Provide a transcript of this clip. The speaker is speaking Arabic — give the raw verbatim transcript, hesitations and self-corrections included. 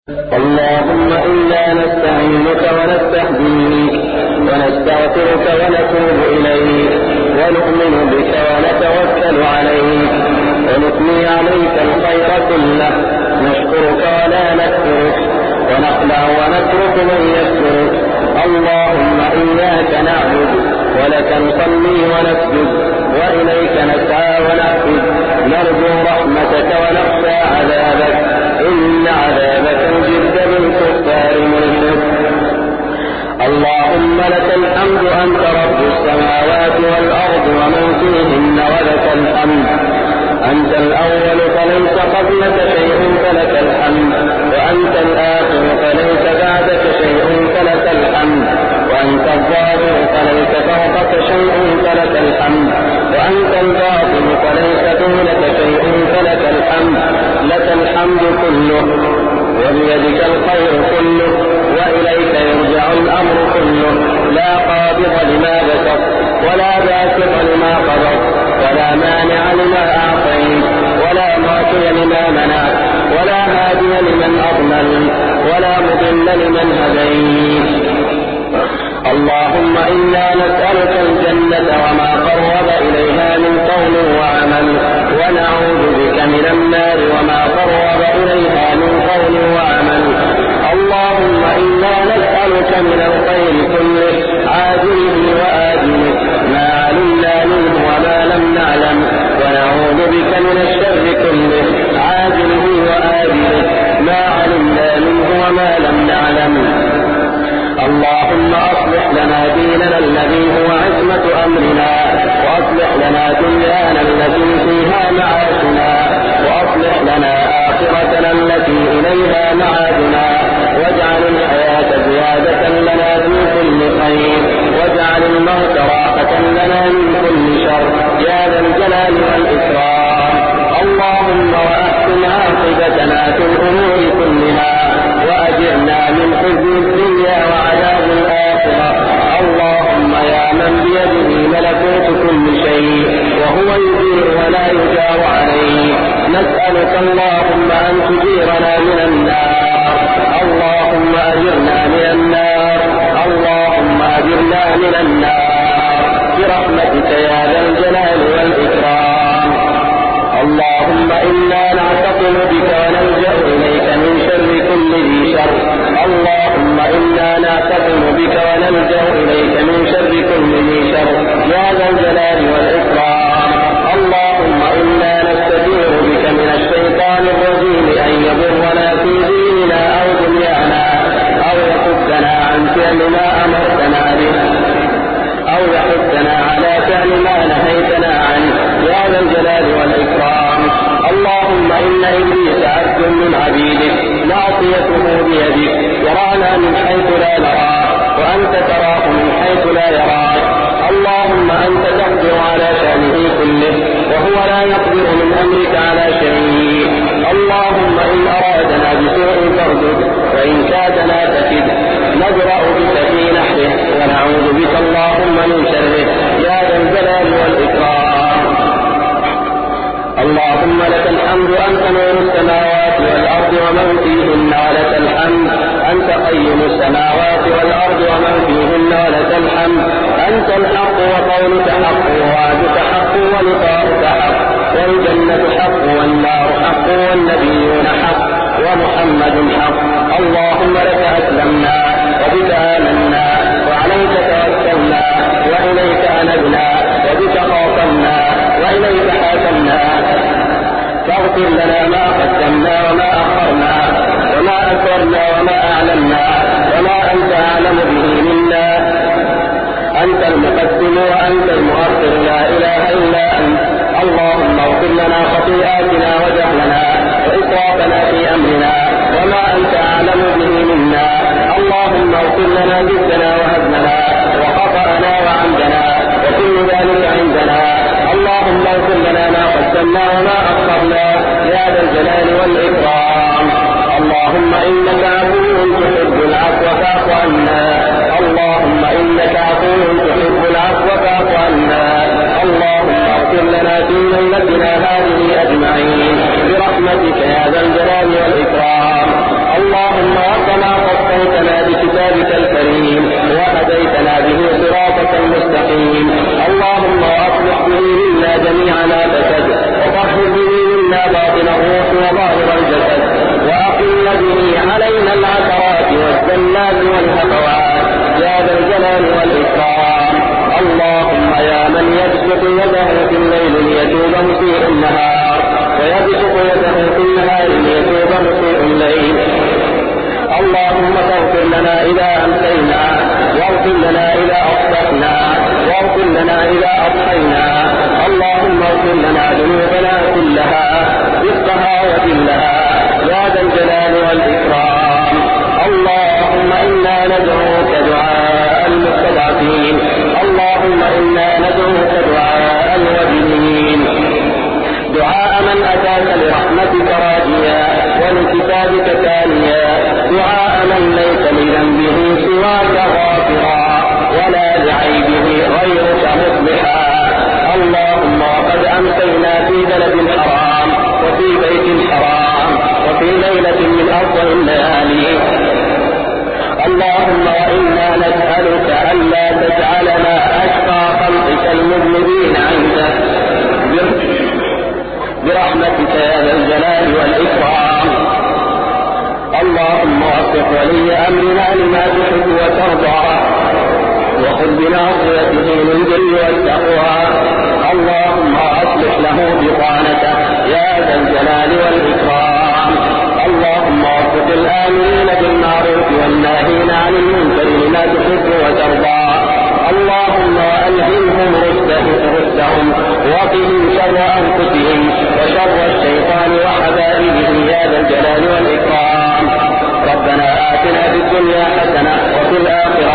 اللهم إنا نستعينك ونستهديك ونستغفرك ونتوب إليك ونؤمن بك ونتوكل عليك ونثني عليك الخير كله، نشكرك ولا نكفرك ونخلع ونترك من يكفرك. اللهم إياك نعبد ولك نصلي ونسجد وإليك نسعى ونحفد، نرجو رحمتك ونخشى عذابك، إن عذابك الجد بالكفار ملحق. اللهم لك الحمد أنت رب السماوات والأرض ومن فيهن ولك الحمد. أنت الأول فليس قبلك شيء فلك الحمد، وأنت الآخر فليس بعدك شيء فلك الحمد، وأنت الظاهر فليس فوقك شيء فلك الحمد، وأنت الباطن فليس دونك شيء فلك الحمد. لك الحمد كله وبيدك الخير كله وإليك يرجع الأمر كله. لا قابض لما بسط ولا باسط لما قبض ولا مانع لما أعطيت ولا معطي لما منعت ولا هادي لمن أضللت ولا مضل لمن هديت. اللهم إنا نسألك الجنة وما قرب إليها من قول وعمل، ونعوذ بك من النار وما قرب إليها من قول وعمل. اللهم إنا نسألك من الخير كله عاجله وآجله ما علمنا منه وما لم نعلم، ونعوذ بك من الشر كله عاجله وآجله ما علمنا منه وما لم نعلم. اللهم أصلح لنا ديننا الذي هو عصمة أمرنا، وأصلح لنا دنيانا التي فيها معاشنا، وأصلح لنا آخرتنا التي إليها معادنا، واجعل الحياة زيادة لنا في كل خير، واجعل الموت راحة لنا من كل شر يا ذا الجلال والإكرام. اللهم وأحسن عاقبتنا في الأمور كلها، وأجرنا من خزي الدنيا وعذاب الآخرة. اللهم يا من بيده ملكوت كل شيء وهو يجير ولا يجار عليه، نسألك اللهم أن تجيرنا من النار. اللهم أجرنا من النار، اللهم أجرنا من النار برحمتك يا ذا الجلال والإكرام. اللهم إنا نعتصم بك ونلجأ إليك من شر كل ذي شر. اللهم إنا نعتصم بك ونلجأ إليك من شر كل ذي شر يا ذا الجلال والإكرام. اللهم إنا نستجير بك من الشيطان الرجيم أن يضرنا في ديننا أو دنيانا، أو يصدنا عن فعل ما أمرتنا به، أو يحثنا على فعل ما نهيتنا عنه يا ذا الجلال والإكرام. اللهم إن إبليس عبد من عبيدك ناصيته بيدك، يرانا من حيث لا نراه وأنت تراه من حيث لا يراك. اللهم أنت تقدر على شأنه كله وهو لا يقدر من أمرك على شيء. اللهم إن أرادنا بسوء فاردد، وإن كادنا فكد، نجرأ بك في نحره ونعوذ بك اللهم من شره يا ذا الجلال والإكرام. اللهم لك الحمد أنت نور السماوات والأرض ومن فيهن ولك الحمد، أنت قيم السماوات والأرض ومن فيهن ولك الحمد. أنت الحق وقولك حق ووعدك حق ولقاؤك حق، والجنة حق والنار حق والنبيون حق ومحمد حق. اللهم لك أسلمنا وبك آمنا وعليك توكلنا وإليك أنبنا وبك خاصمنا وإليك حاكمنا. فاغفر لنا ما قدمنا وما أخرنا وما أسررنا وما أعلنا وما أنت أعلم به منا. أنت المقدم وأنت المؤخر، لا إله إلا أنت. اللهم اغفر لنا خطيئاتنا وجهلنا وإسرافنا في أمرنا وما أنت أعلم به منا. اللهم اغفر لنا جدنا وهزنا وخطأنا وعمدنا وكل ذلك عندنا. اللهم اغفر لنا ما قدمنا وما أخرنا يا ذا الجلال والإكرام. اللهم إنك عفو تحب العفو فاعف عنا. اللهم إنك عفو تحب العفو علينا العثرات والزلات والهفوات يا ذا الجلال والإكرام. اللهم يا من يبسط يده في الليل ليتوب مسيء النهار ويبسط يده في النهار ليتوب مسيء الليل. اللهم فاغفر لنا إذا أمسينا واغفر لنا إذا أصبحنا واغفر لنا إذا أضحينا. اللهم اغفر لنا ذنوبنا كلها رزقها وجلها يا ذا الجلال والإكرام. اللهم إنا ندعوك دعاء المستضعفين. اللهم إنا ندعوك دعاء الوجلين دعاء من أتاك لرحمتك راجيا ولكتابك تاليا دعاء من ليس لذنبه سواك غافرا ولا لعيبه غيرك مصلحا. اللهم وقد أمسينا في بلد حرام وفي بيت حرام وفي ليلة من أفضل الليالي. اللهم وإنا نسألك ألا تجعلنا أشقى خلقك المذنبين عندك برحمتك يا ذا الجلال والإكرام. اللهم وفق ولي أمرنا لما تحب وترضى وخذ بناصيته للبر والتقوى. اللهم أصلح له بطانته يا ذا الجلال والإكرام. اللهم وفق الآمرين بالمعروف والناهين عن المنكر لما تحب وترضى. اللهم وألهمهم رشدهم وقهم شر أنفسهم وشر الشيطان وحبائله يا ذا الجلال والإكرام. ربنا آتنا في الدنيا حسنة وفي الآخرة